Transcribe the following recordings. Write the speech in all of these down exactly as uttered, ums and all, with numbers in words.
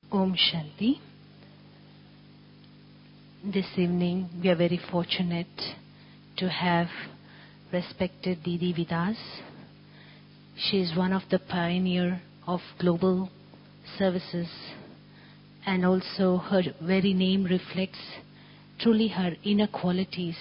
Om Shanti. This evening we are very fortunate to have respected Didi with us. She is one of the pioneer of global services, and also her very name reflects truly her inner qualities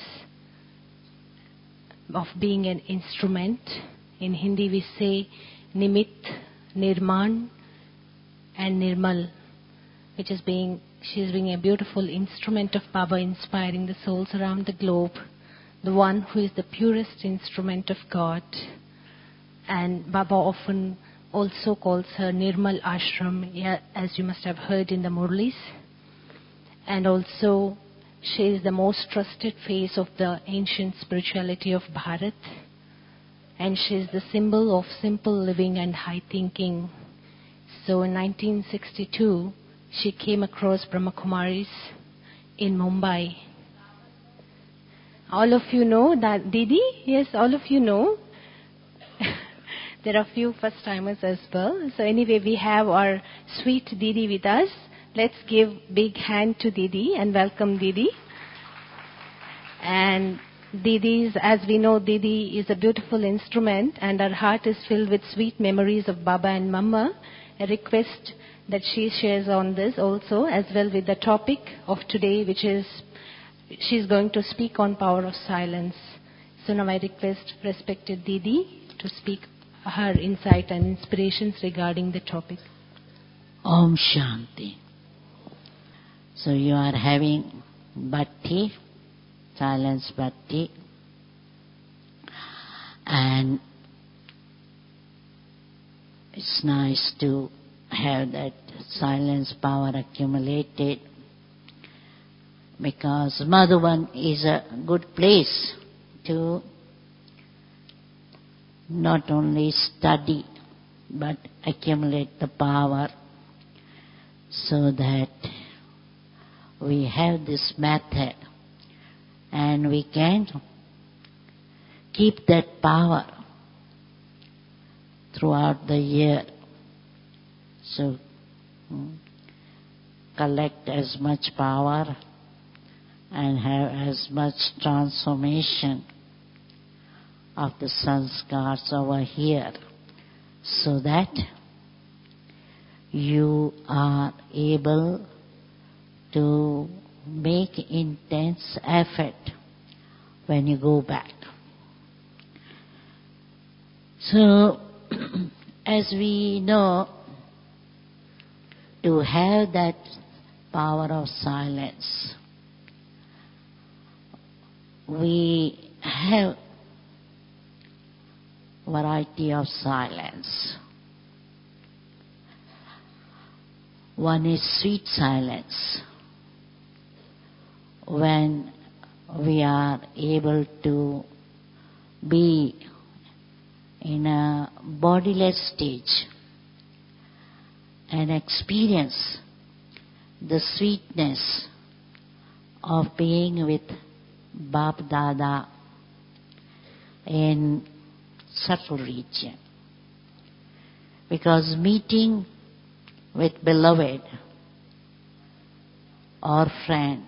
of being an instrument. In Hindi we say Nimit, Nirman and Nirmal, which is being, she is being a beautiful instrument of Baba, inspiring the souls around the globe, the one who is the purest instrument of God. And Baba often also calls her Nirmal Ashram, yeah, as you must have heard in the Murlis. And also she is the most trusted face of the ancient spirituality of Bharat, and she is the symbol of simple living and high thinking. So in nineteen sixty-two, she came across Brahma Kumaris in Mumbai. All of you know that Didi? Yes, all of you know. There are few first-timers as well. So anyway, we have our sweet Didi with us. Let's give big hand to Didi and welcome Didi. And Didi's, as we know, Didi is a beautiful instrument, and her heart is filled with sweet memories of Baba and Mama. A request that she shares on this also, as well with the topic of today, which is she's going to speak on power of silence. So now I request respected Didi to speak her insight and inspirations regarding the topic. Om Shanti. So you are having bhakti, silence bhakti, and it's nice to have that silence power accumulated, because Madhuban is a good place to not only study but accumulate the power, so that we have this method and we can keep that power throughout the year. So collect as much power and have as much transformation of the sanskars over here, so that you are able to make intense effort when you go back. So, as we know, to have that power of silence, we have variety of silence. One is sweet silence, when we are able to be in a bodiless stage and experience the sweetness of being with Bap Dada in subtle region. Because meeting with beloved or friend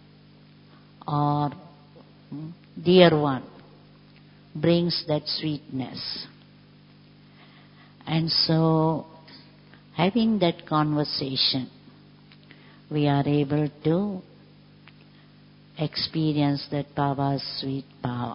or dear one brings that sweetness. And so, having that conversation, we are able to experience that Baba's sweet power.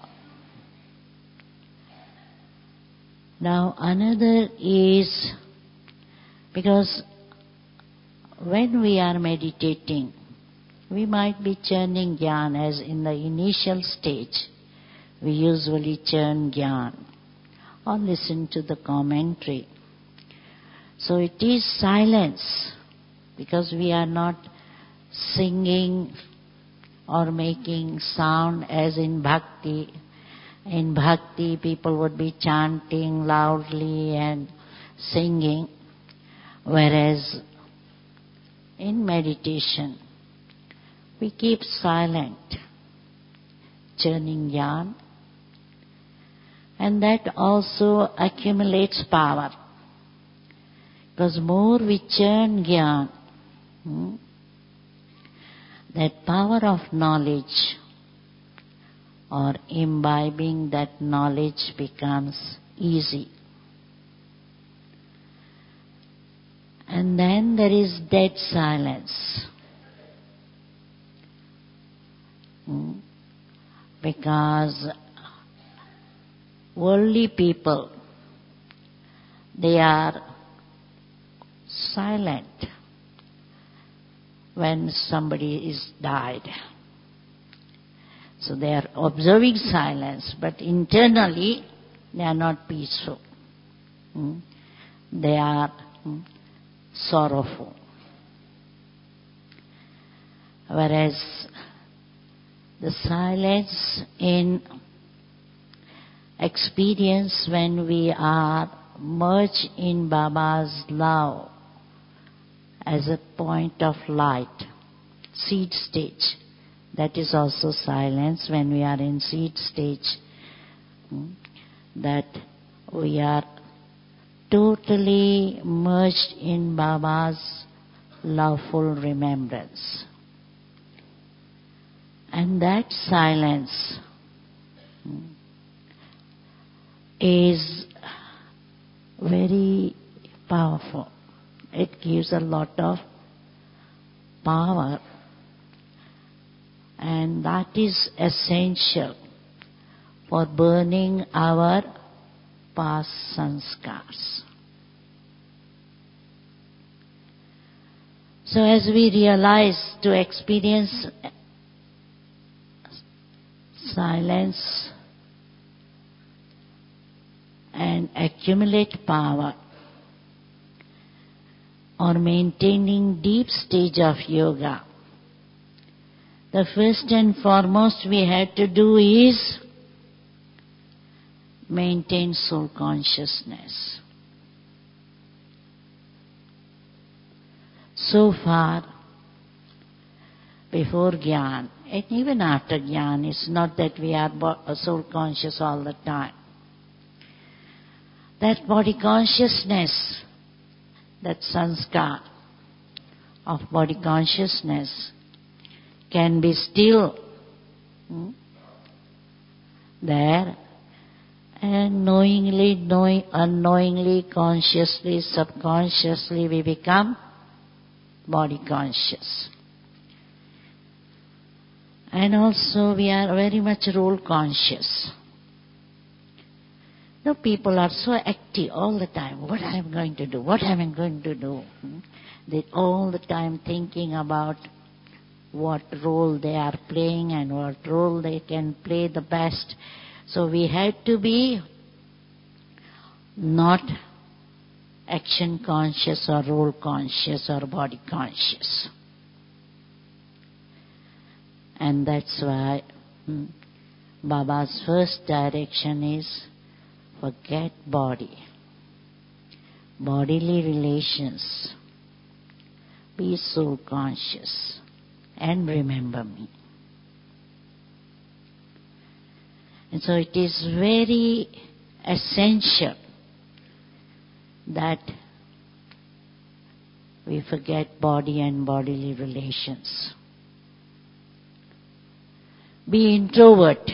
Now another is, because when we are meditating, we might be churning Gyan, as in the initial stage we usually churn Gyan or listen to the commentary. So it is silence, because we are not singing or making sound as in bhakti. In bhakti, people would be chanting loudly and singing, whereas in meditation, we keep silent, churning Gyan, and that also accumulates power. Because more we churn Gyan, Hmm? That power of knowledge or imbibing that knowledge becomes easy. And then there is dead silence. Hmm? Because worldly people, they are silent when somebody is died. So they are observing silence, but internally they are not peaceful. Hmm? They are hmm, sorrowful. Whereas the silence in experience when we are merged in Baba's love as a point of light, seed stage. That is also silence when we are in seed stage. That we are totally merged in Baba's loveful remembrance. And that silence is very powerful. It gives a lot of power, and that is essential for burning our past sanskars. So as we realize to experience silence and accumulate power, or maintaining deep stage of yoga, the first and foremost we had to do is maintain soul consciousness. So far, before Gyan, and even after Gyan, it's not that we are soul conscious all the time. That body consciousness, that sanskar of body consciousness can be still hmm, there, and knowingly, knowing, unknowingly, consciously, subconsciously we become body conscious. And also we are very much role conscious. You know, people are so active all the time. What I am going to do? What am I going to do? Hmm? They all the time thinking about what role they are playing and what role they can play the best. So we had to be not action conscious or role conscious or body conscious. And that's why hmm, Baba's first direction is forget body, bodily relations, be soul conscious and remember me. And so it is very essential that we forget body and bodily relations. Be introvert,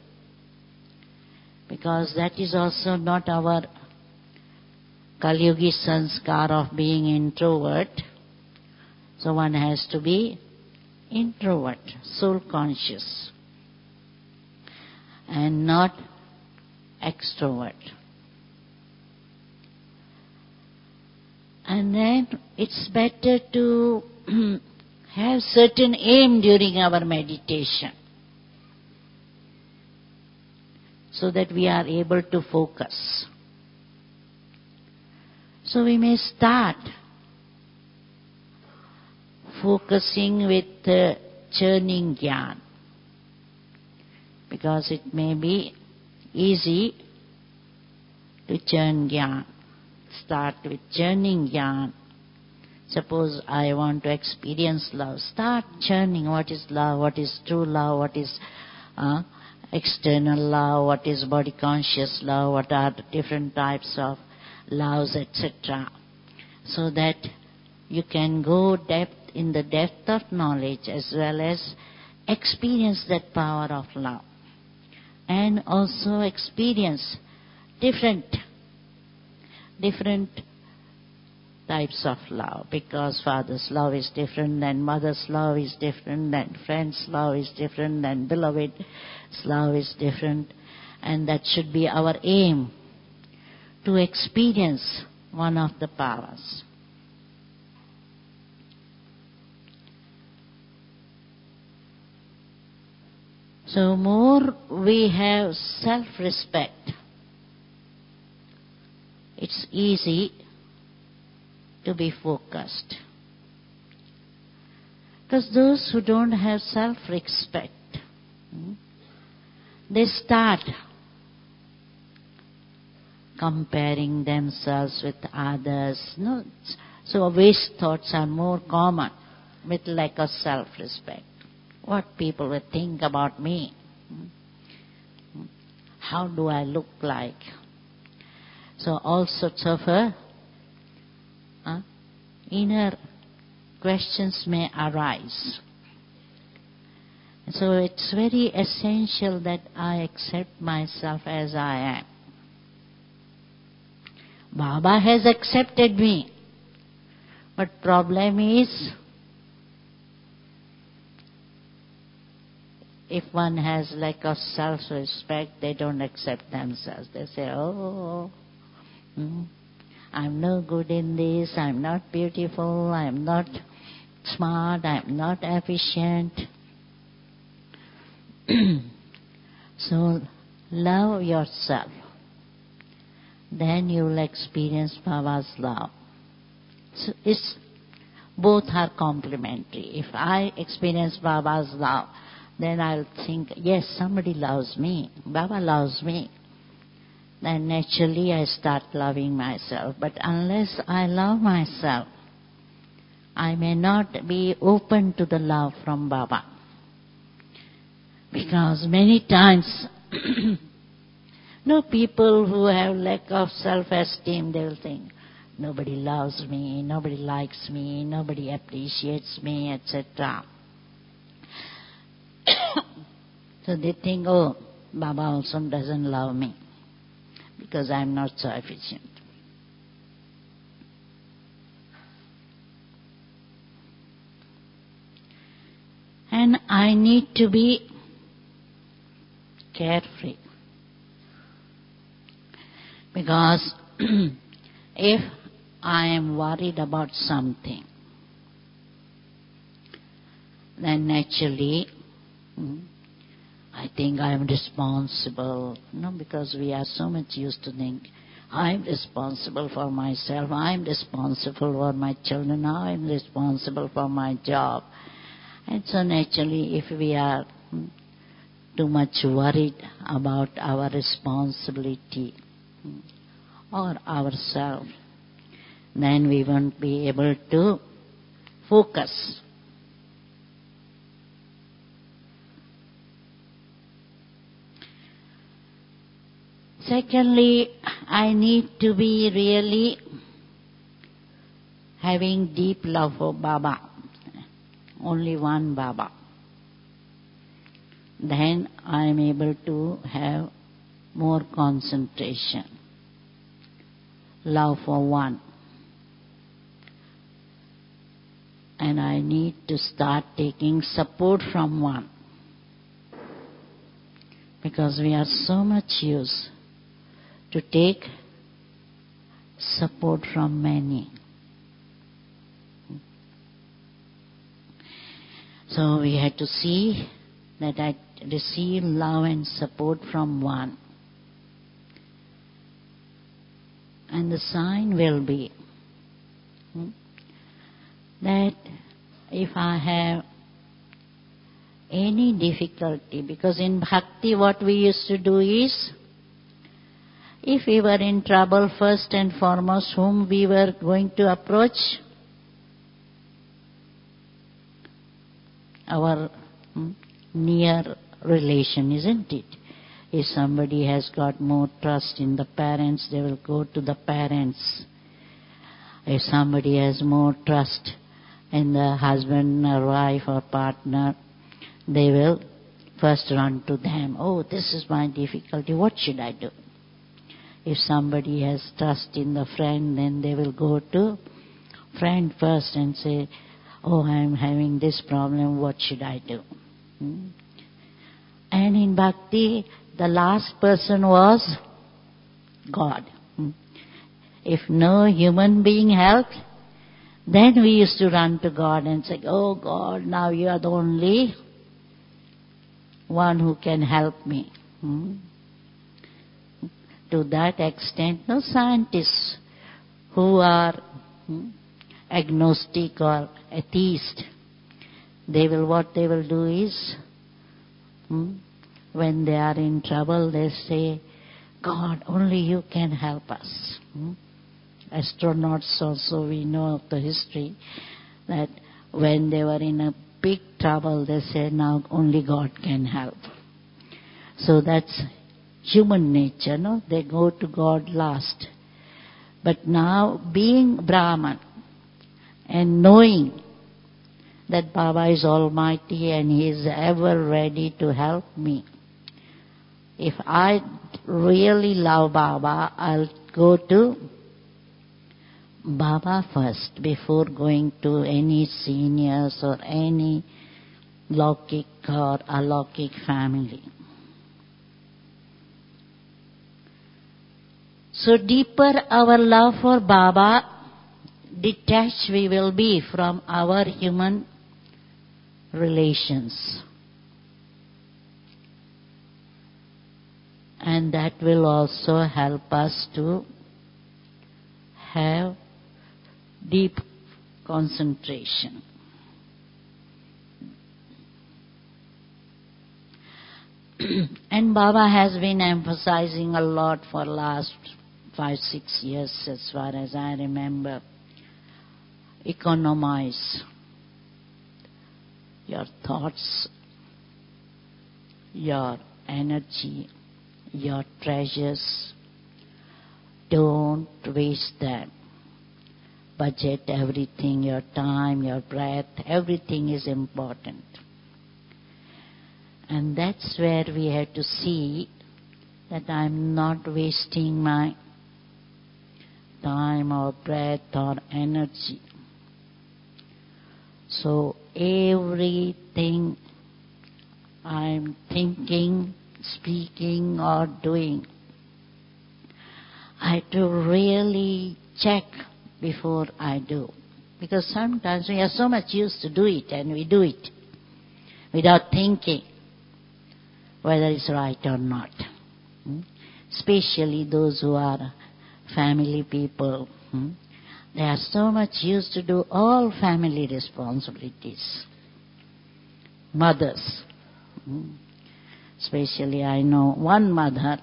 because that is also not our Kali-yugi sanskar of being introvert. So one has to be introvert, soul conscious, and not extrovert. And then it's better to have certain aim during our meditation, so that we are able to focus. So we may start focusing with uh, churning Gyan, because it may be easy to churn Gyan. Start with churning Gyan. Suppose I want to experience love. Start churning what is love, what is true love, what is uh, external love, what is body conscious love, what are the different types of loves, et cetera. So that you can go depth in the depth of knowledge as well as experience that power of love. And also experience different, different types of love, because father's love is different than mother's love is different, than friend's love is different, than beloved's love is different. And that should be our aim, to experience one of the powers. So more we have self-respect, it's easy to be focused. Because those who don't have self-respect, they start comparing themselves with others. No, so waste thoughts are more common with lack of self-respect. What people will think about me? How do I look like? So all sorts of uh, uh, inner questions may arise. So it's very essential that I accept myself as I am. Baba has accepted me, but problem is, if one has lack of self-respect, they don't accept themselves. They say, oh, hmm, I'm no good in this, I'm not beautiful, I'm not smart, I'm not efficient. So love yourself. Then you will experience Baba's love. So it's, both are complementary. If I experience Baba's love, then I'll think, yes, somebody loves me, Baba loves me. Then naturally I start loving myself. But unless I love myself, I may not be open to the love from Baba. Because many times, no, people who have lack of self-esteem, they will think, nobody loves me, nobody likes me, nobody appreciates me, et cetera. So they think, oh, Baba also doesn't love me because I'm not so efficient. And I need to be carefree. Because if I am worried about something, then naturally I think I am responsible. No, because we are so much used to think, I am responsible for myself, I am responsible for my children, I am responsible for my job. And so naturally, if we are too much worried about our responsibility or ourselves, then we won't be able to focus. Secondly, I need to be really having deep love for Baba. Only one Baba. Then I am able to have more concentration. Love for one. And I need to start taking support from one. Because we are so much used to take support from many. So we had to see that I receive love and support from one. And the sign will be hmm, that if I have any difficulty, because in bhakti what we used to do is, if we were in trouble, first and foremost, whom we were going to approach? Our hmm, near relation, isn't it? If somebody has got more trust in the parents, they will go to the parents. If somebody has more trust and the husband or wife or partner, they will first run to them. Oh, this is my difficulty. What should I do? If somebody has trust in the friend, then they will go to friend first and say, oh, I am having this problem. What should I do? Hmm? And in Bhakti, the last person was God. Hmm? If no human being helped, then we used to run to God and say, oh God, now you are the only one who can help me. Hmm? To that extent, no scientists who are hmm, agnostic or atheist, they will, what they will do is, hmm, when they are in trouble, they say, God, only you can help us. Hmm? Astronauts also, we know of the history, that when they were in a big trouble, they said, now only God can help. So that's human nature, no? They go to God last. But now, being Brahman and knowing that Baba is almighty and he is ever ready to help me, if I really love Baba, I'll go to Baba first before going to any seniors or any Laukik or Alaukik family. So deeper our love for Baba, detached we will be from our human relations. And that will also help us to have deep concentration. And Baba has been emphasizing a lot for last five, six years as far as I remember. Economize your thoughts, your energy, your treasures. Don't waste them. Budget everything, your time, your breath, everything is important. And that's where we have to see that I'm not wasting my time or breath or energy. So everything I'm thinking, speaking or doing, I have to really check before I do. Because sometimes we are so much used to do it and we do it without thinking whether it's right or not. Hmm? Especially those who are family people. Hmm? They are so much used to do all family responsibilities. Mothers. Hmm? Especially I know one mother,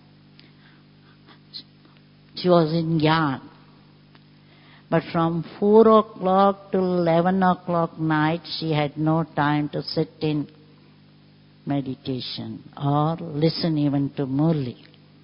she was in Gyan. But from four o'clock to eleven o'clock night, she had no time to sit in meditation or listen even to Murli.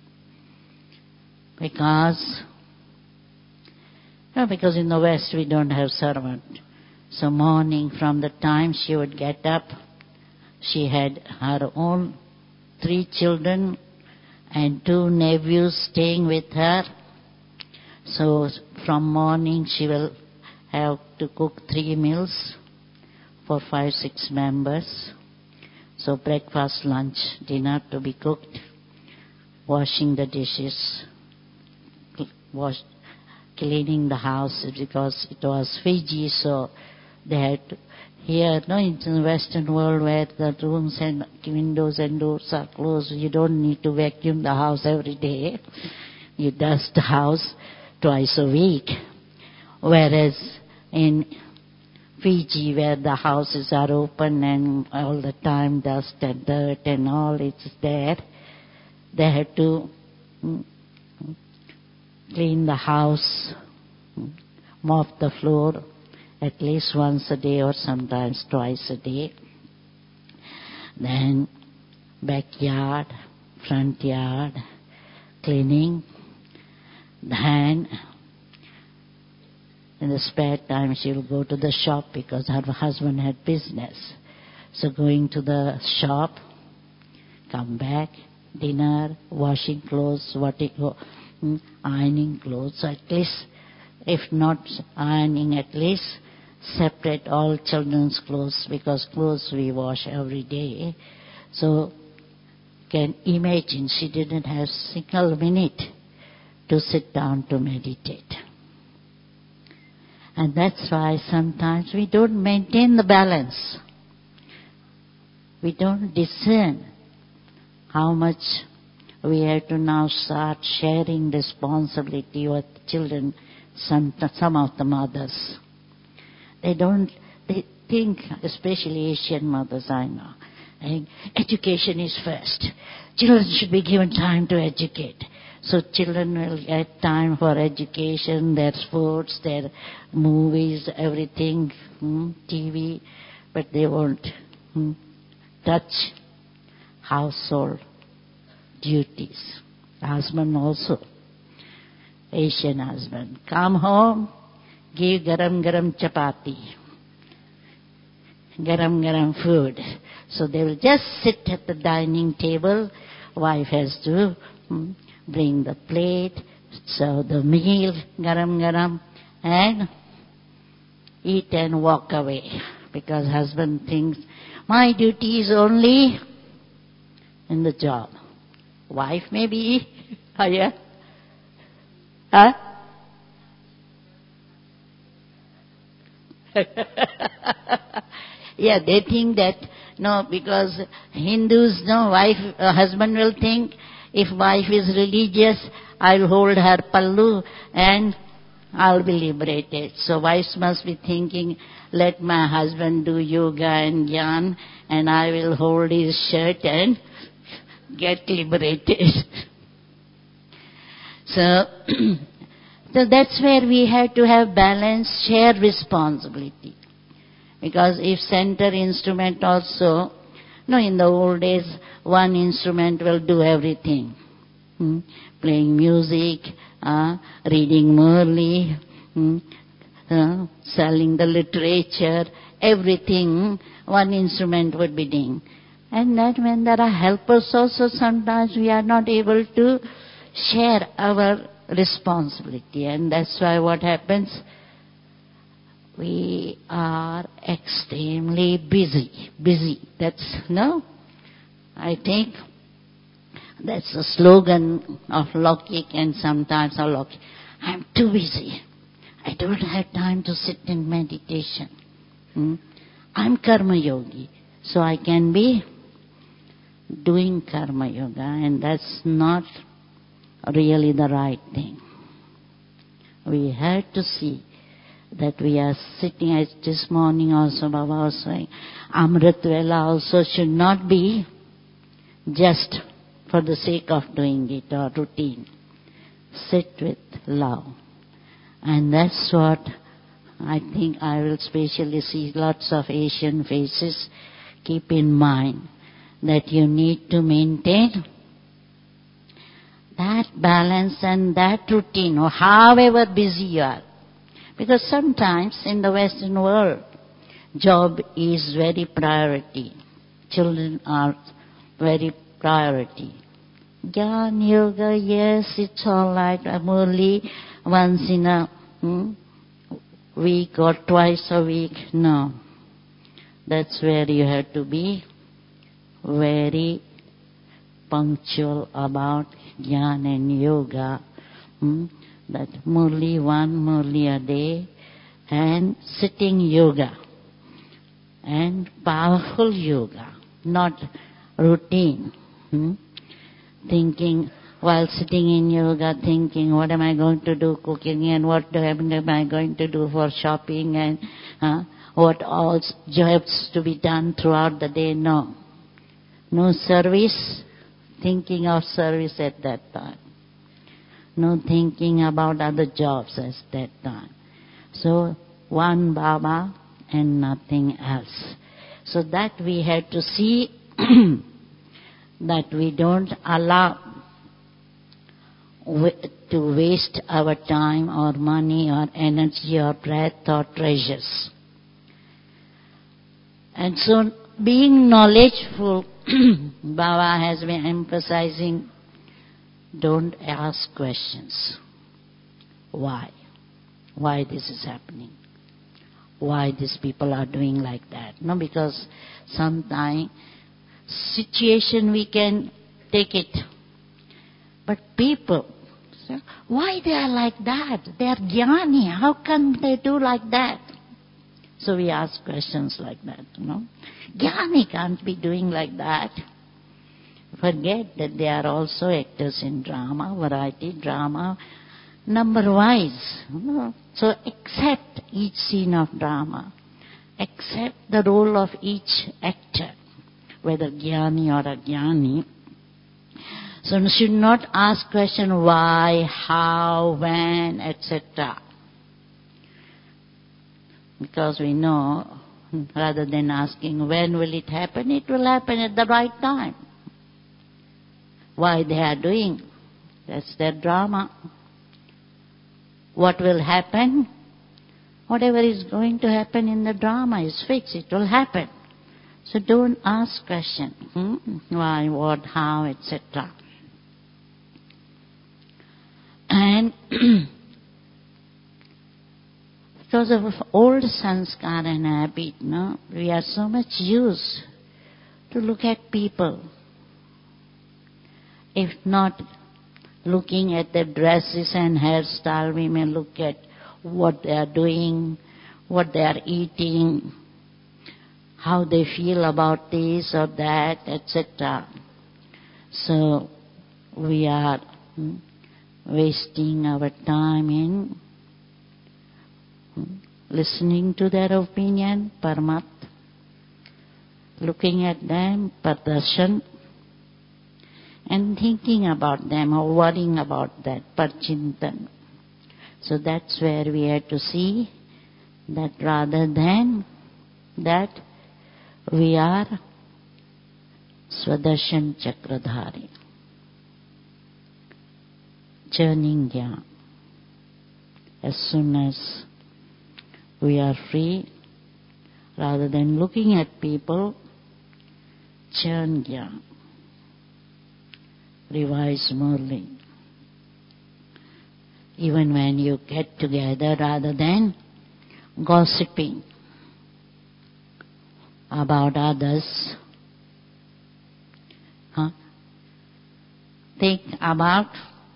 Because, no, because in the West we don't have servant. So morning, from the time she would get up, she had her own three children and two nephews staying with her. So from morning she will have to cook three meals for five, six members. So breakfast, lunch, dinner to be cooked, washing the dishes, wash, cleaning the house because it was Fiji, so they had to, here, no, it's in the Western world where the rooms and windows and doors are closed, you don't need to vacuum the house every day. You dust the house twice a week. Whereas in Fiji, where the houses are open and all the time dust and dirt and all it's there, they had to clean the house, mop the floor at least once a day or sometimes twice a day. Then backyard, front yard, cleaning. Then In the spare time, she will go to the shop because her husband had business. So going to the shop, come back, dinner, washing clothes, what it, ironing clothes, at least, if not ironing, at least separate all children's clothes, because clothes we wash every day. So can imagine she didn't have single minute to sit down to meditate. And that's why sometimes we don't maintain the balance. We don't discern how much we have to now start sharing responsibility with children, some, some of the mothers. They don't, they think, especially Asian mothers I know, I think education is first. Children should be given time to educate. So children will get time for education, their sports, their movies, everything, hmm, T V, but they won't hmm, touch household duties. Husband also, Asian husband, come home, give garam garam chapati, garam garam food. So they will just sit at the dining table. Wife has to hmm, bring the plate, serve the meal, garam garam, and eat and walk away. Because husband thinks, my duty is only in the job. Wife may be higher. Huh? Yeah, they think that, no, because Hindus, no, wife, uh, husband will think, if wife is religious, I'll hold her pallu and I'll be liberated. So wives must be thinking, let my husband do yoga and jnana and I will hold his shirt and get liberated. So, so that's where we have to have balance, share responsibility. Because if center instrument also, no, in the old days, one instrument will do everything. Hmm? Playing music, uh, reading Murli, hmm? uh, selling the literature, everything, one instrument would be doing. And that when there are helpers also, sometimes we are not able to share our responsibility. And that's why what happens? We are extremely busy. Busy. That's, no? I think that's the slogan of Lokik and sometimes of Lokik. I'm too busy. I don't have time to sit in meditation. Hmm? I'm Karma Yogi. So I can be doing Karma Yoga, and that's not really the right thing. We have to see that we are sitting, as this morning also Baba was saying, Amrit Vela also should not be just for the sake of doing it or routine. Sit with love. And that's what I think I will especially see lots of Asian faces. Keep in mind that you need to maintain that balance and that routine, or however busy you are. Because sometimes in the Western world, job is very priority. Children are very priority. Jnana Yoga, yes, it's all right. I'm only once in a hmm, week or twice a week. No. That's where you have to be very punctual about Jnana and Yoga. Hmm? That Murli, one Murli a day, and sitting yoga, and powerful yoga, not routine. Hmm? Thinking, while sitting in yoga, thinking, what am I going to do cooking, and what am I going to do for shopping, and uh, what all jobs to be done throughout the day. No. No service, thinking of service at that time. No thinking about other jobs at that time. So, one Baba and nothing else. So that we have to see that we don't allow to waste our time or money or energy or breath or treasures. And so being knowledgeful, Baba has been emphasizing, don't ask questions. Why? Why this is happening? Why these people are doing like that? No, because sometimes situation we can take it. But people, why they are like that? They are jnani. How come they do like that? So we ask questions like that, you know. Jnani can't be doing like that. Forget that they are also actors in drama, variety drama, number-wise. You know. So accept each scene of drama. Accept the role of each actor, whether jnani or ajnani. So you should not ask question why, how, when, et cetera. Because we know, rather than asking when will it happen, it will happen at the right time. Why they are doing? That's their drama. What will happen? Whatever is going to happen in the drama is fixed. It will happen. So don't ask question. Hmm? Why, what, how, et cetera. And because of old sanskar and habit, no, we are so much used to look at people. If not looking at their dresses and hairstyle, we may look at what they are doing, what they are eating, how they feel about this or that, et cetera. So we are hmm, wasting our time in hmm, listening to their opinion, parmat, looking at them, pardarshan, and thinking about them or worrying about that, parchintan. So that's where we have to see that rather than that we are Swadarshan Chakradhari, churning jnana. As soon as we are free, rather than looking at people, churn jnana. Revise Murli. Even when you get together, rather than gossiping about others, huh? think about,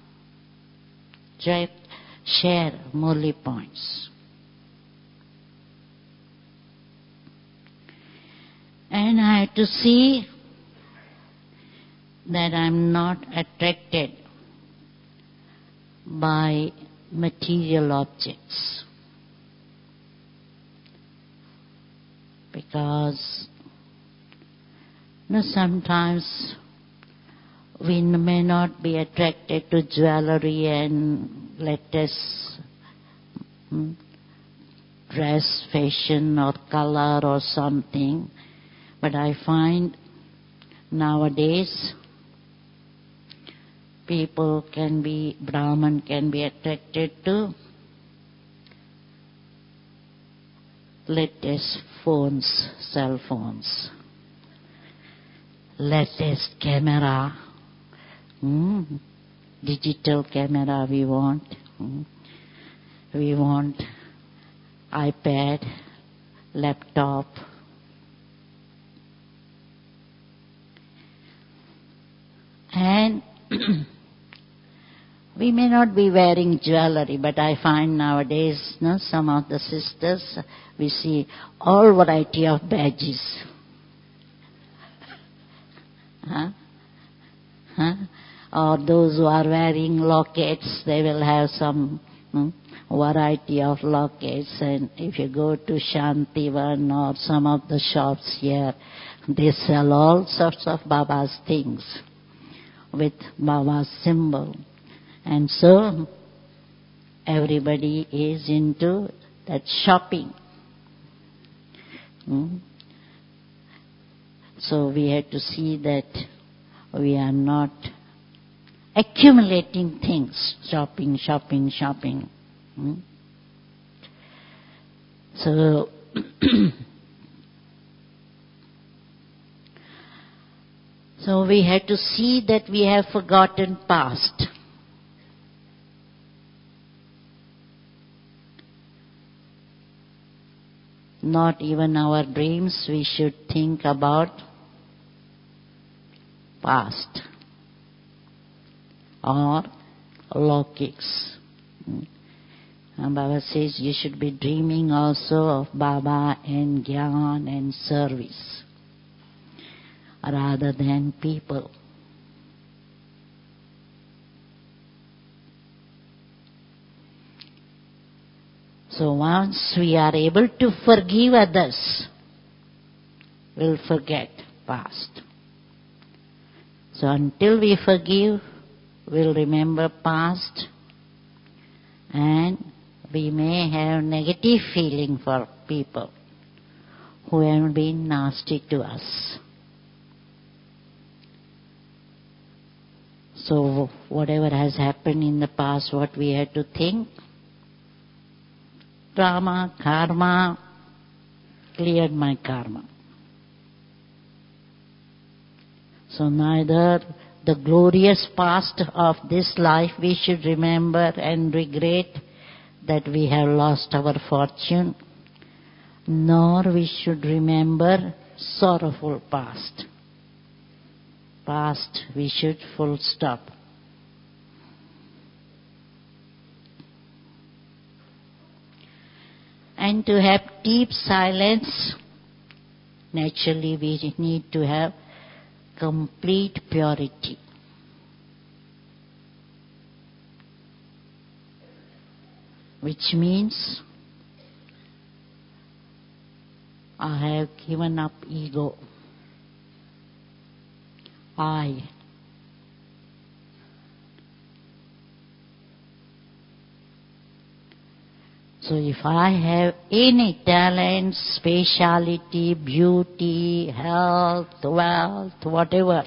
share Murli points. And I have to see that I'm not attracted by material objects. Because you know, sometimes we may not be attracted to jewelry and latest hmm, dress, fashion or color or something. But I find nowadays people can be, Brahman can be attracted to latest phones, cell phones, latest camera, hmm? digital camera we want. Hmm? We want iPad, laptop. And we may not be wearing jewelry, but I find nowadays, no, some of the sisters, we see all variety of badges. Huh? Huh? Or those who are wearing lockets, they will have some hmm, variety of lockets. And if you go to Shantivan or some of the shops here, they sell all sorts of Baba's things with Baba's symbol. And so everybody is into that shopping. Hmm? So we have to see that we are not accumulating things, shopping, shopping, shopping. Hmm? So, so we have to see that we have forgotten past. Not even our dreams we should think about past or Laukiks. And Baba says you should be dreaming also of Baba and Gyan and service rather than people. So once we are able to forgive others, we'll forget past. So until we forgive, we'll remember past, and we may have negative feeling for people who have been nasty to us. So whatever has happened in the past, what we have to think, drama, karma, cleared my karma. So neither the glorious past of this life we should remember and regret that we have lost our fortune, nor we should remember sorrowful past. Past we should full stop. And to have deep silence, naturally we need to have complete purity. Which means I have given up ego. I. So if I have any talent, speciality, beauty, health, wealth, whatever,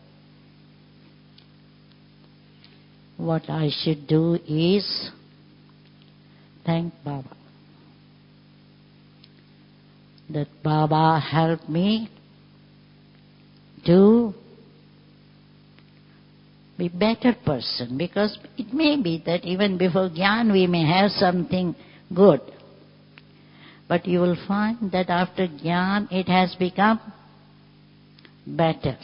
what I should do is thank Baba. That Baba helped me to be better person, because it may be that even before Gyan we may have something good. But you will find that after Gyan it has become better.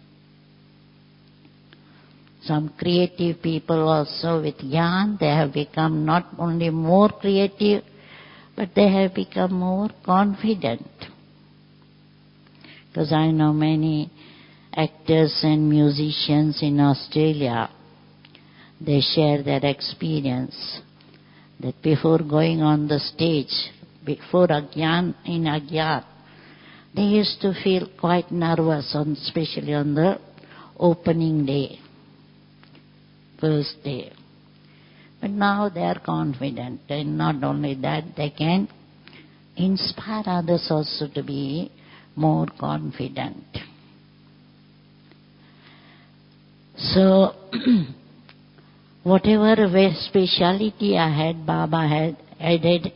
Some creative people also with Gyan, they have become not only more creative, but they have become more confident. Because I know many actors and musicians in Australia, they share their experience that before going on the stage, before Agyan, in Agyan, they used to feel quite nervous, on, especially on the opening day, first day. But now they are confident, and not only that, they can inspire others also to be more confident. So, whatever speciality I had, Baba had added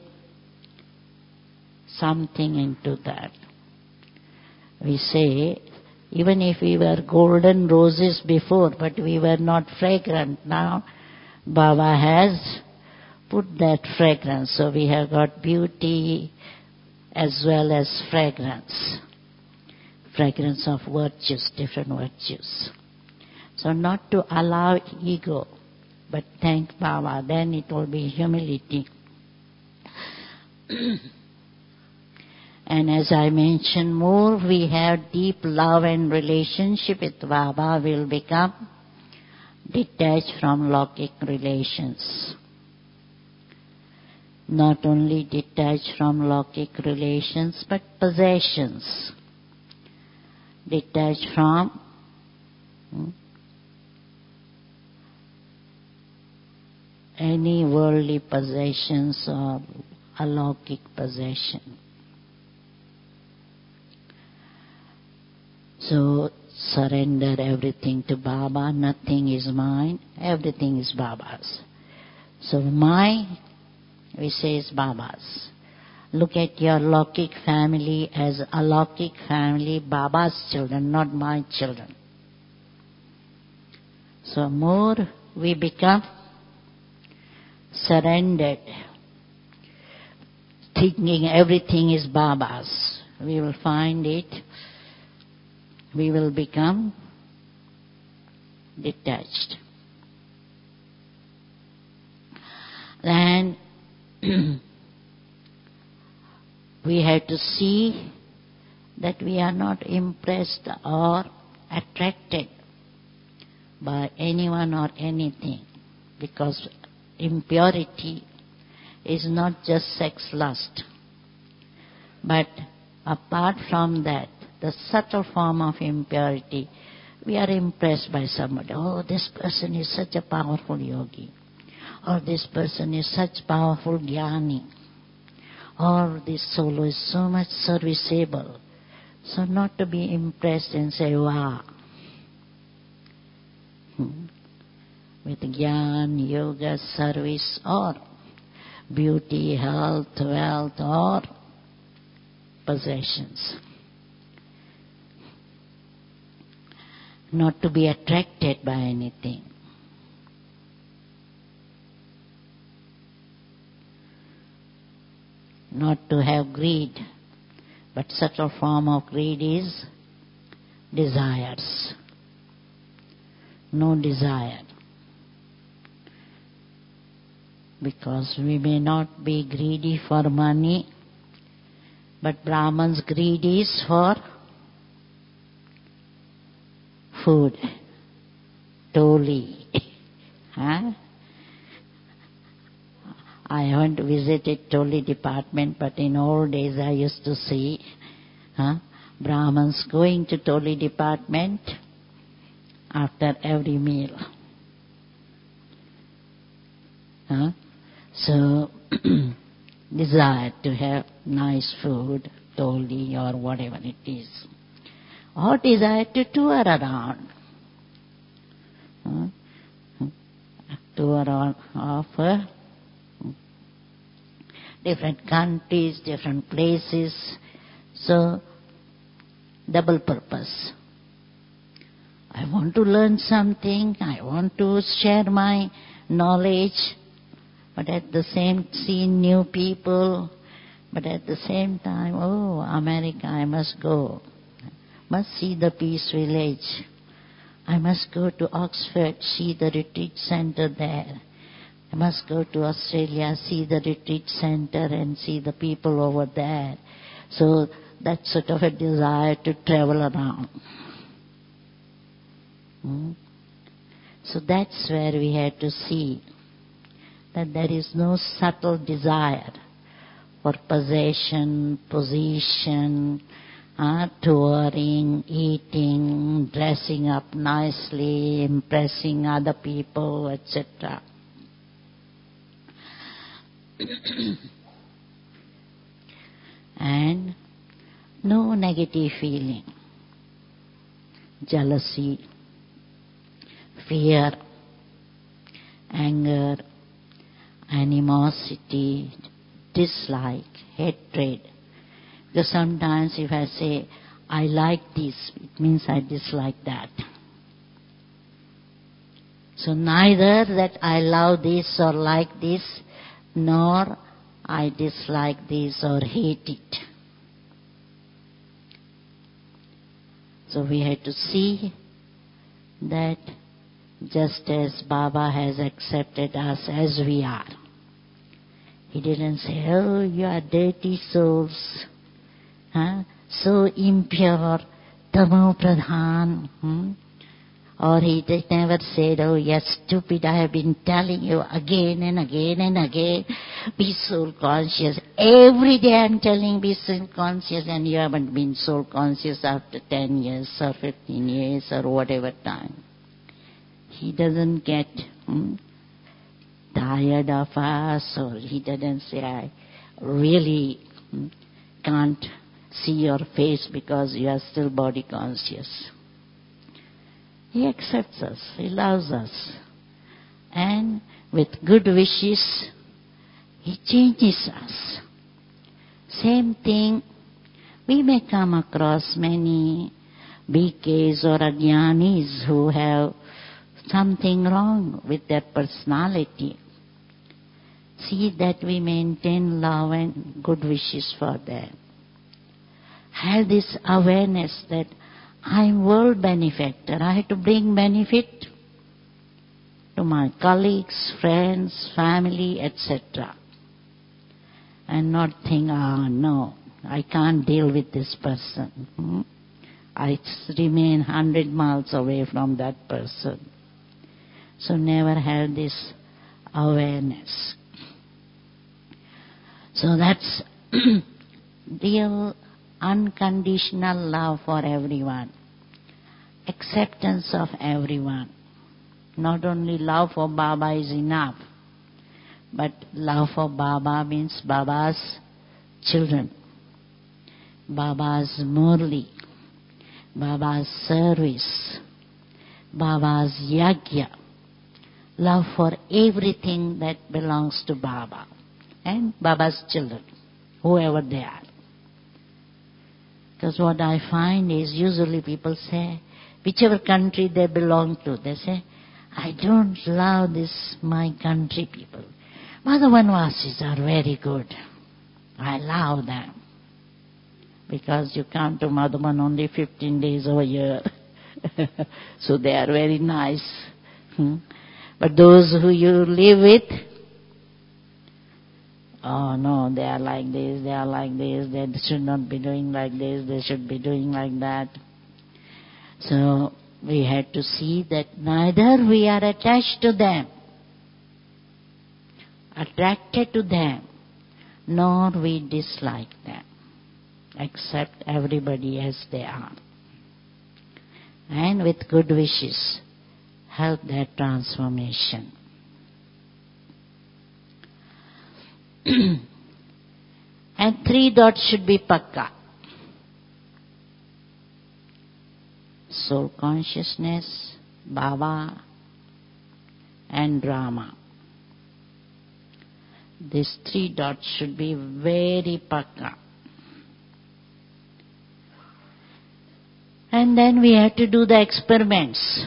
something into that. We say, even if we were golden roses before, but we were not fragrant, now Baba has put that fragrance. So we have got beauty as well as fragrance. Fragrance of virtues, different virtues. So not to allow ego, but thank Baba, then it will be humility. And as I mentioned, more we have deep love and relationship with Baba, will become detached from Laukic relations. Not only detached from Laukic relations, but possessions. Detached from hmm, any worldly possessions or alaukic possession. So surrender everything to Baba. Nothing is mine, everything is Baba's. So my, we say, is Baba's. Look at your Lokik family as a Lokik family, Baba's children, not my children. So more we become surrendered, thinking everything is Baba's, we will find it, we will become detached. And we have to see that we are not impressed or attracted by anyone or anything, because impurity is not just sex lust, but apart from that, the subtle form of impurity, we are impressed by somebody. Oh, this person is such a powerful yogi, or this person is such powerful jnani, or this soul is so much serviceable. So not to be impressed and say, wow. Hmm. With jnana, yoga, service, or beauty, health, wealth, or possessions. Not to be attracted by anything. Not to have greed, but subtle form of greed is desires. No desire. Because we may not be greedy for money, but Brahman's greed is for food. Toli. Huh? I haven't visited Toli department, but in old days I used to see huh, Brahmins going to Toli department after every meal. Huh? So, desire to have nice food, Toli or whatever it is. Or desire to tour around. Huh? Tour on, of uh, different countries, different places. So, double purpose. I want to learn something, I want to share my knowledge, but at the same see new people, but at the same time, oh, America, I must go. Must see the Peace Village. I must go to Oxford, see the retreat center there. I must go to Australia, see the retreat center and see the people over there. So that's sort of a desire to travel around. Hmm? So that's where we have to see that there is no subtle desire for possession, position, uh, touring, eating, dressing up nicely, impressing other people, et cetera. And no negative feeling, jealousy, fear, anger, animosity, dislike, hatred. Because sometimes if I say, I like this, it means I dislike that. So neither that I love this or like this, nor I dislike this or hate it. So we have to see that just as Baba has accepted us as we are, He didn't say, oh, you are dirty souls, huh? So impure, tamo pradhan. Hmm? Or He did never said, oh, you're stupid, I have been telling you again and again and again, be soul conscious. Every day I'm telling be soul conscious, and you haven't been soul conscious after ten years or fifteen years or whatever time. He doesn't get hmm, tired of us, or He doesn't say, I really hmm, can't see your face because you are still body conscious. He accepts us, He loves us. And with good wishes, He changes us. Same thing, we may come across many B Ks or Ajnanis who have something wrong with their personality. See that we maintain love and good wishes for them. Have this awareness that I am world benefactor. I have to bring benefit to my colleagues, friends, family, et cetera. And not think, ah, no, I can't deal with this person. Hmm? I remain hundred miles away from that person. So never have this awareness. So that's real unconditional love for everyone. Acceptance of everyone. Not only love for Baba is enough, but love for Baba means Baba's children, Baba's Murli, Baba's service, Baba's yajna. Love for everything that belongs to Baba and Baba's children, whoever they are. Because what I find is usually people say, whichever country they belong to, they say, I don't love this my country people. Madhavanvasis are very good. I love them. Because you come to Madhavan only fifteen days over year. So they are very nice. Hmm? But those who you live with, oh no, they are like this, they are like this, they should not be doing like this, they should be doing like that. So we had to see that neither we are attached to them, attracted to them, nor we dislike them. Accept everybody as they are. And with good wishes, help their transformation. And three dots should be pakka. Soul consciousness, Baba, and Rama. These three dots should be very pakka. And then we have to do the experiments.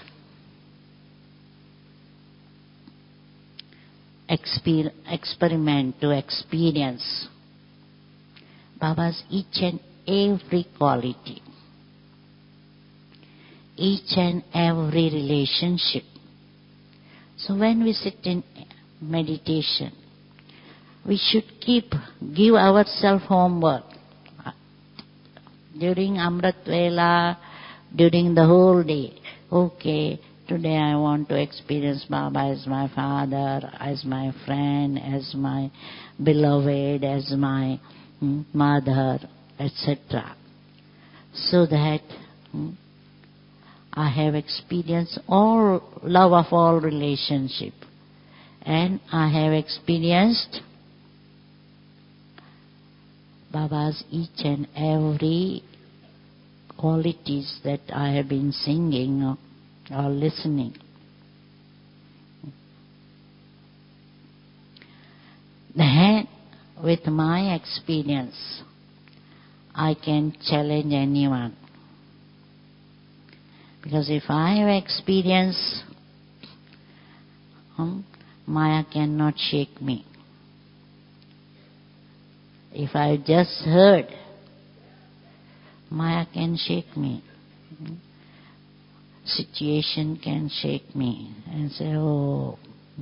Exper- experiment to experience Baba's each and every quality, each and every relationship. So when we sit in meditation, we should keep, give ourselves homework. During Amrit Vela, during the whole day, okay, today I want to experience Baba as my father, as my friend, as my beloved, as my hmm, mother, et cetera. So that hmm, I have experienced all love of all relationship, and I have experienced Baba's each and every qualities that I have been singing or, or listening. Then, with my experience, I can challenge anyone. Because if I have experience, um, Maya cannot shake me. If I just heard, Maya can shake me. Situation can shake me and say, oh,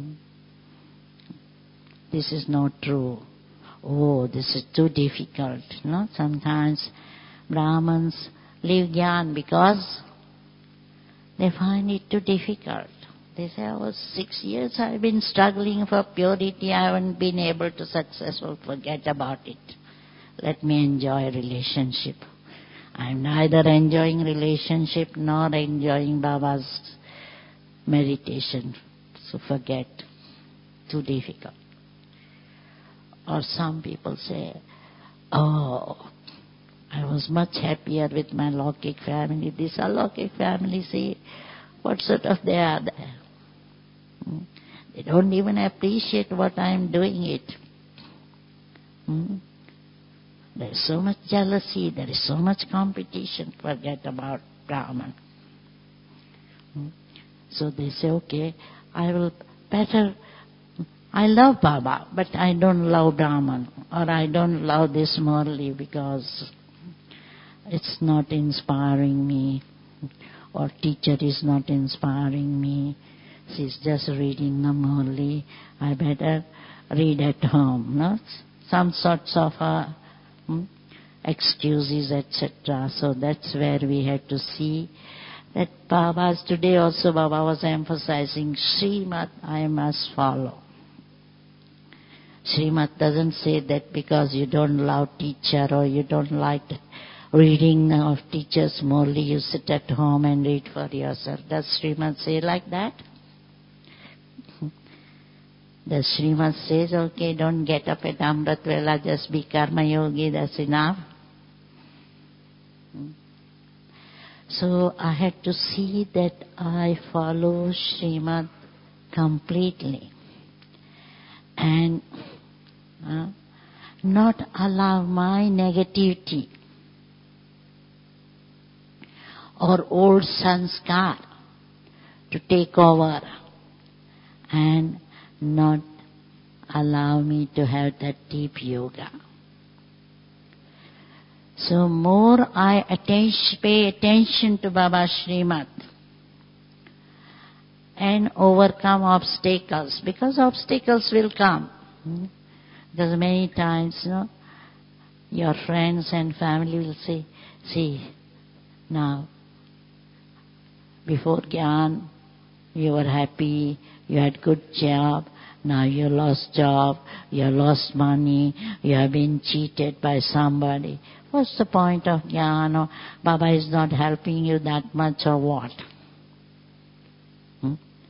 this is not true. Oh, this is too difficult. No? Sometimes Brahmins leave Gyan because they find it too difficult. They say, oh, six years I've been struggling for purity, I haven't been able to successful, forget about it. Let me enjoy relationship. I'm neither enjoying relationship nor enjoying Baba's meditation. So forget, too difficult. Or some people say, oh, I was much happier with my Lokik family. This Alokik family, see, what sort of they are there? Hmm? They don't even appreciate what I am doing it. Hmm? There is so much jealousy, there is so much competition. Forget about Brahman. Hmm? So they say, okay, I will better, I love Baba, but I don't love Brahman, or I don't love this Murli because it's not inspiring me, or teacher is not inspiring me. She's just reading the Murli. I better read at home. No? Some sorts of uh, hmm, excuses, et cetera. So that's where we had to see that Baba's today also Baba was emphasizing Srimad I must follow. Srimad doesn't say that because you don't love teacher or you don't like reading of teachers Murli, you sit at home and read for yourself. Does Srimad say like that? The Srimad says, okay, don't get up at Amrit Vela, just be Karma Yogi, that's enough. So I had to see that I follow Srimad completely and uh, not allow my negativity or old sanskar to take over and not allow me to have that deep yoga. So more I attention, pay attention to Baba Srimad and overcome obstacles, because obstacles will come. Because many times, you know, your friends and family will say, see, now, before Gyan, you were happy, you had good job, now you lost job, you lost money, you have been cheated by somebody. What's the point of Jnana? Baba is not helping you that much or what? Hmm?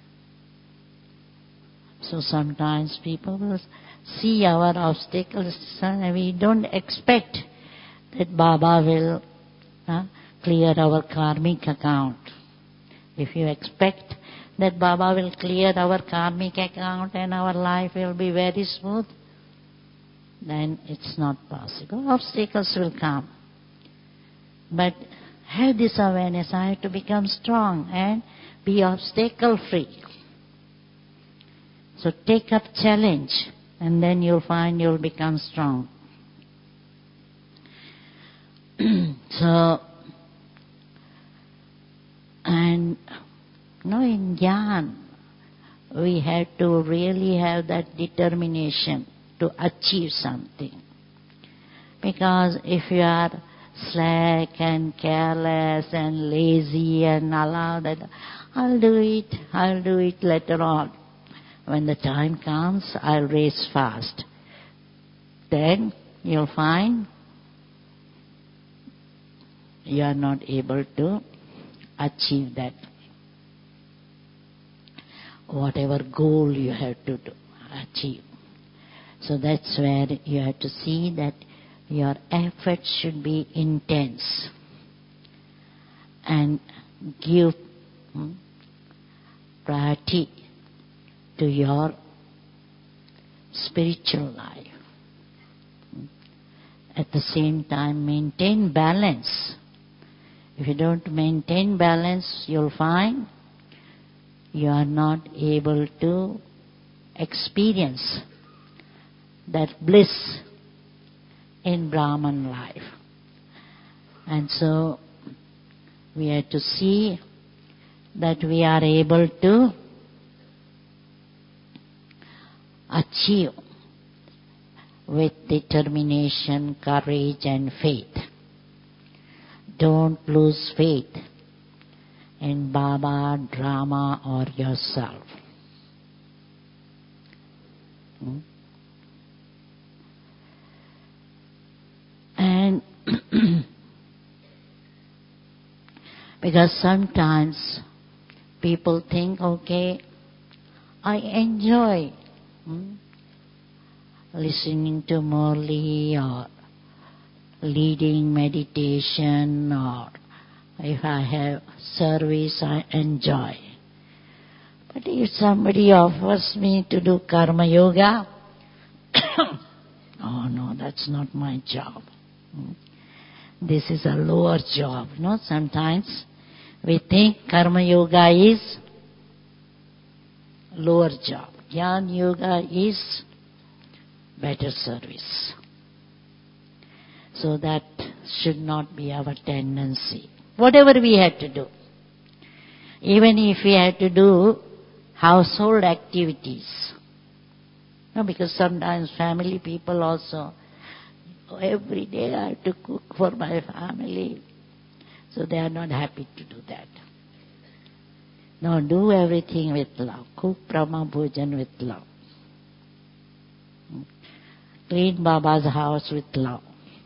So sometimes people will see our obstacles and we don't expect that Baba will uh, clear our karmic account. If you expect that Baba will clear our karmic account and our life will be very smooth, then it's not possible. Obstacles will come. But have this awareness, I have to become strong and be obstacle free. So take up challenge and then you'll find you'll become strong. So, and you know, in Jnana, we have to really have that determination to achieve something. Because if you are slack and careless and lazy and allow that, I'll do it, I'll do it later on. When the time comes, I'll race fast. Then you'll find you are not able to achieve that. Whatever goal you have to do, achieve. So that's where you have to see that your effort should be intense and give hmm, priority to your spiritual life. At the same time, maintain balance. If you don't maintain balance, you'll find you are not able to experience that bliss in Brahman life. And so we have to see that we are able to achieve with determination, courage and faith. Don't lose faith in Baba, drama or yourself. Hmm? And because sometimes people think, okay, I enjoy hmm, listening to Murli or leading meditation, or if I have service, I enjoy. But if somebody offers me to do karma yoga, oh no, that's not my job. This is a lower job. No, sometimes we think karma yoga is lower job. Jnana yoga is better service. So that should not be our tendency. Whatever we had to do. Even if we had to do household activities. No, because sometimes family people also, oh, every day I have to cook for my family. So they are not happy to do that. No, do everything with love. Cook Brahma Bhojan with love. Clean Baba's house with love.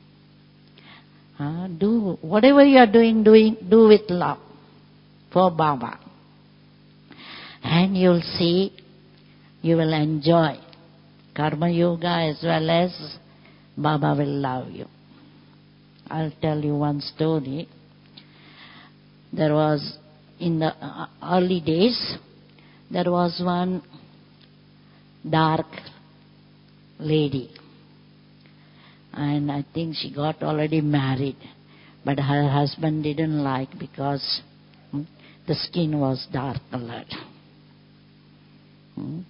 Uh, do whatever you are doing, doing, do with love for Baba. And you'll see, you will enjoy Karma Yoga as well as Baba will love you. I'll tell you one story. There was, in the early days, there was one dark lady. And I think she got already married. But her husband didn't like because hmm, the skin was dark colored. Hmm.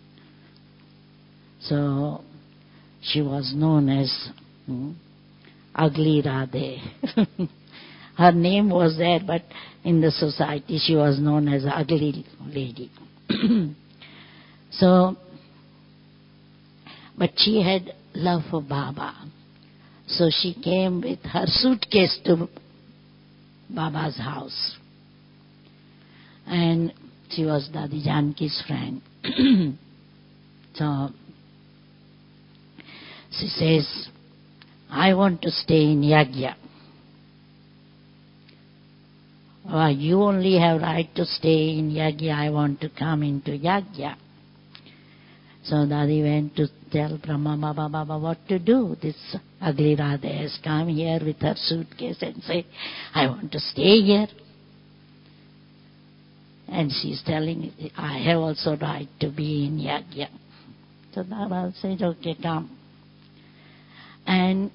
So she was known as hmm, Ugly Radhe. Her name was there, but in the society she was known as Ugly Lady. So, but she had love for Baba. So she came with her suitcase to Baba's house. And she was Dadi Janki's friend. So she says, I want to stay in Yagya. Oh, you only have right to stay in Yagya. I want to come into Yagya. So Dadi went to tell Brahma Baba, Baba what to do. This Ugly Radha has come here with her suitcase and say, I want to stay here. And she's telling, I have also right to be in Yagya. So Baba said, okay, come. And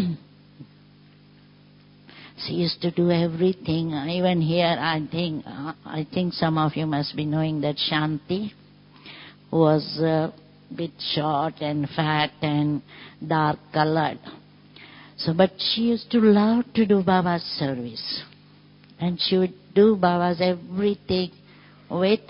she used to do everything. Even here, I think, uh, I think some of you must be knowing that Shanti was a bit short and fat and dark colored. So, but she used to love to do Baba's service. And she would do Baba's everything with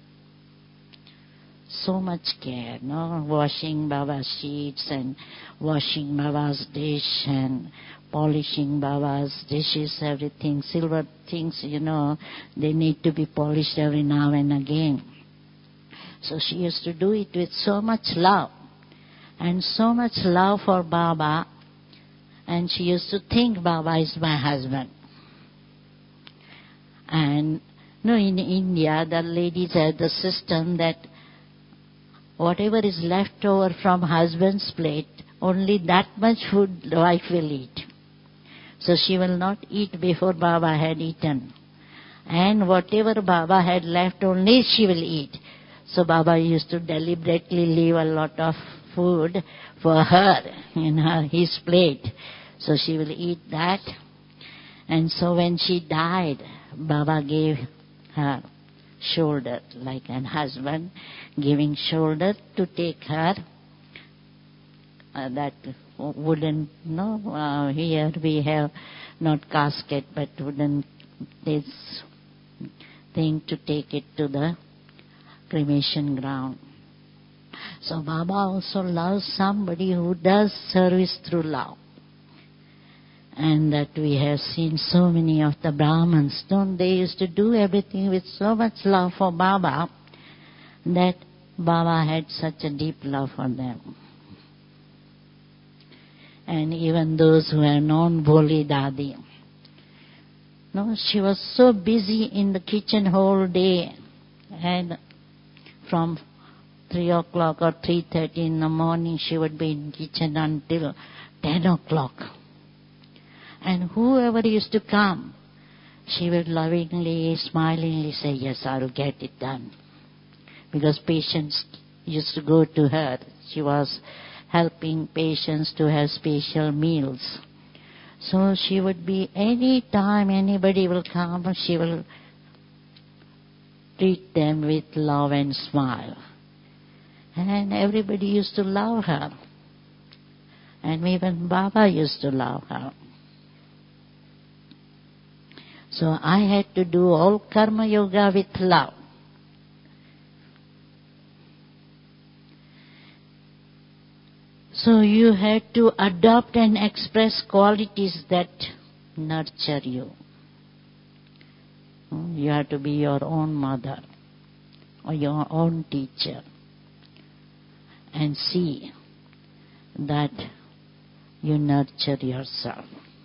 so much care, no? Washing Baba's sheets and washing Baba's dish and polishing Baba's dishes, everything. Silver things, you know, they need to be polished every now and again. So she used to do it with so much love. And so much love for Baba. And she used to think Baba is my husband. And no, in India, the ladies had the system that whatever is left over from husband's plate, only that much food wife will eat. So she will not eat before Baba had eaten. And whatever Baba had left, only she will eat. So Baba used to deliberately leave a lot of food for her in her, his plate. So she will eat that. And so when she died, Baba gave her shoulder, like an husband giving shoulder to take her. Uh, that wooden, no, uh, here we have not casket, but wooden, this thing to take it to the cremation ground. So Baba also loves somebody who does service through love. And that we have seen so many of the Brahmins, don't they used to do everything with so much love for Baba that Baba had such a deep love for them. And even those who have known Bholi Dadi, no, she was so busy in the kitchen whole day, and from three o'clock or three thirty in the morning she would be in the kitchen until ten o'clock. And whoever used to come, she would lovingly, smilingly say, yes, I'll get it done. because patients used to go to her. She was helping patients to have special meals. So she would be, any time anybody will come, she will treat them with love and smile. And everybody used to love her. And even Baba used to love her. So I had to do all karma yoga with love. So you had to adopt and express qualities that nurture you. You have to be your own mother or your own teacher and see that you nurture yourself.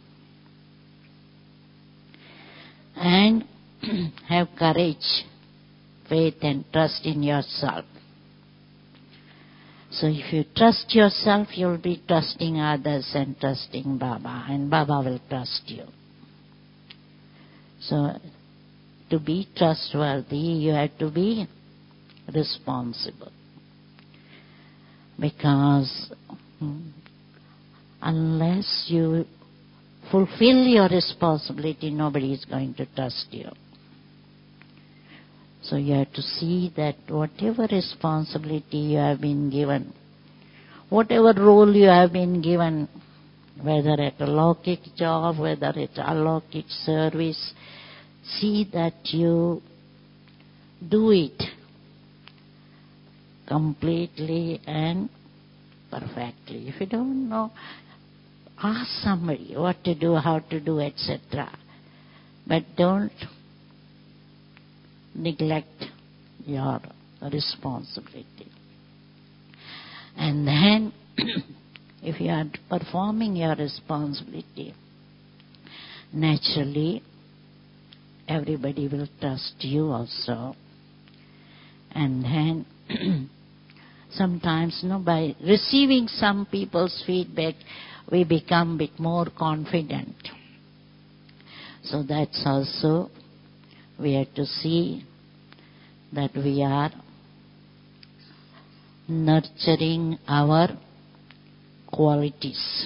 And have courage, faith and trust in yourself. So if you trust yourself, you'll be trusting others and trusting Baba, and Baba will trust you. So to be trustworthy, you have to be responsible. Because unless you fulfill your responsibility, nobody is going to trust you. So you have to see that whatever responsibility you have been given, whatever role you have been given, whether at a Lokik job, whether it's a Lokik service, see that you do it completely and perfectly. If you don't know, ask somebody what to do, how to do, et cetera. But don't neglect your responsibility. And then, if you are performing your responsibility, naturally, everybody will trust you also. And then, sometimes, you know, by receiving some people's feedback, we become a bit more confident. So that's also, we have to see that we are nurturing our qualities.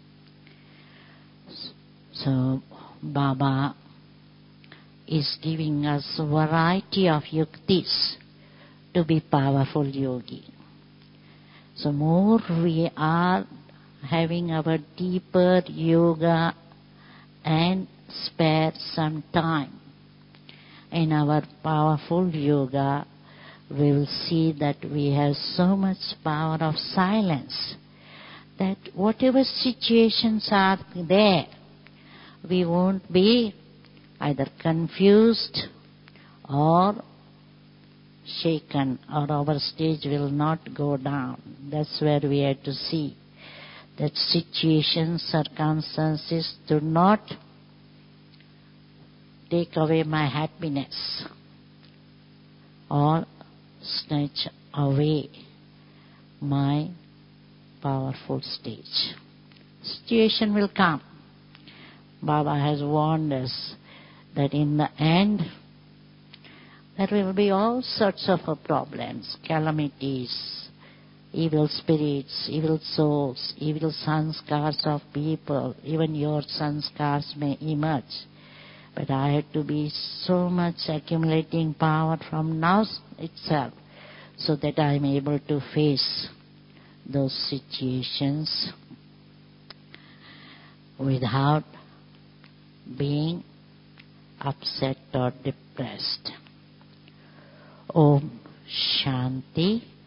So Baba is giving us a variety of yuktis to be powerful yogi. So more we are having our deeper yoga and spare some time in our powerful yoga, we will see that we have so much power of silence that whatever situations are there, we won't be either confused or shaken, or our stage will not go down. That's where we have to see that situations, circumstances do not take away my happiness or snatch away my powerful stage. Situation will come. Baba has warned us that in the end there will be all sorts of problems, calamities, evil spirits, evil souls, evil sanskars of people. Even your sanskars may emerge. But I have to be so much accumulating power from now itself so that I am able to face those situations without being upset or depressed. Om Shanti.